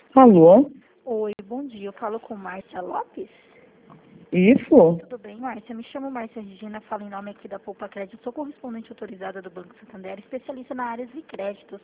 Alô? Oi, bom dia. Eu falo com Márcia Lopes. Isso? Tudo bem, Márcia? Me chamo Márcia Regina, falo em nome aqui da Poupa Crédito. Sou correspondente autorizada do Banco Santander, especialista na área de créditos.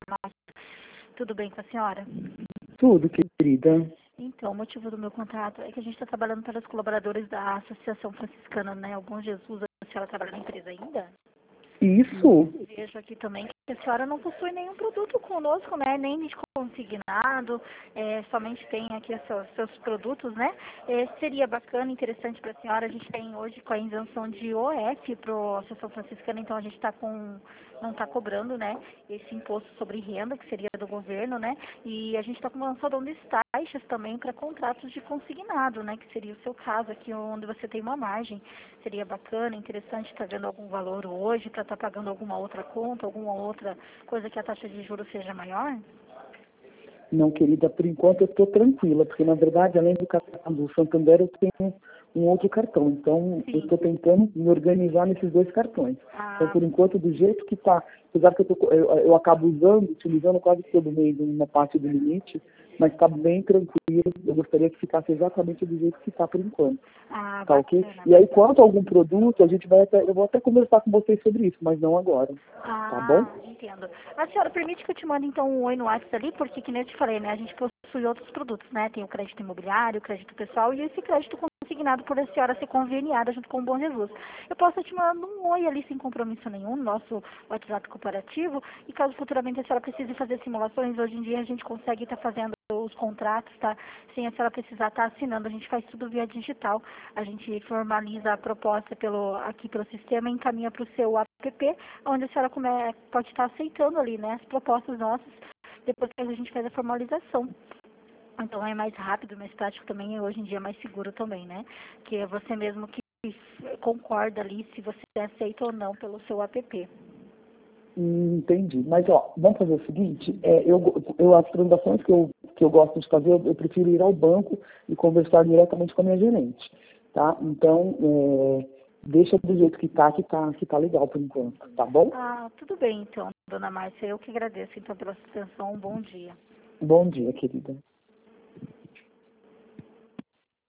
Tudo bem com a senhora? Tudo, querida. Então, o motivo do meu contato é que a gente está trabalhando para os colaboradores da Associação Franciscana, né? O Bom Jesus. A senhora trabalha na empresa ainda? Isso? Vejo aqui também que a senhora não possui nenhum produto conosco, né? Nem de consignado, somente tem aqui os seus produtos, né? Seria bacana, interessante para a senhora. A gente tem hoje com a isenção de OF para a Associação Franciscana, então a gente não está cobrando, né? Esse imposto sobre renda, que seria do governo, né? E a gente está lançando taxas também para contratos de consignado, né? Que seria o seu caso aqui, onde você tem uma margem. Seria bacana, interessante estar vendo algum valor hoje para estar pagando alguma outra conta, alguma outra coisa que a taxa de juros seja maior? Não, querida, por enquanto eu estou tranquila, porque na verdade, além do cartão do Santander, eu tenho um outro cartão. Então, eu Sim. estou tentando me organizar nesses dois cartões. Então, por enquanto, do jeito que está, apesar que eu acabo utilizando quase todo mês uma parte do limite, mas está bem tranquilo. Eu gostaria que ficasse exatamente do jeito que está por enquanto. Tá ok? Bacana. E aí, quanto a algum produto, eu vou até conversar com vocês sobre isso, mas não agora. Tá bom? Entendo. A senhora permite que eu te mande então um oi no WhatsApp ali, porque que nem eu te falei, né? A gente possui outros produtos, né? Tem o crédito imobiliário, o crédito pessoal e esse crédito consignado por a senhora ser conveniada junto com o Bom Jesus. Eu posso te mandar um oi ali sem compromisso nenhum, no nosso WhatsApp corporativo, e caso futuramente a senhora precise fazer simulações, hoje em dia a gente consegue estar fazendo os contratos, tá? Sem a senhora precisar estar assinando, a gente faz tudo via digital. A gente formaliza a proposta aqui pelo sistema e encaminha para o seu app, onde a senhora pode estar aceitando ali, né, as propostas nossas, depois que a gente faz a formalização. Então é mais rápido, mais prático também, e hoje em dia é mais seguro também, né? Que é você mesmo que concorda ali se você aceita ou não pelo seu app. Entendi. Mas, ó, vamos fazer o seguinte, as transações que eu gosto de fazer, eu prefiro ir ao banco e conversar diretamente com a minha gerente, tá? Então, deixa do jeito que tá legal por enquanto, tá bom? Tudo bem então, dona Márcia, eu que agradeço então pela sua atenção, um bom dia. Bom dia, querida.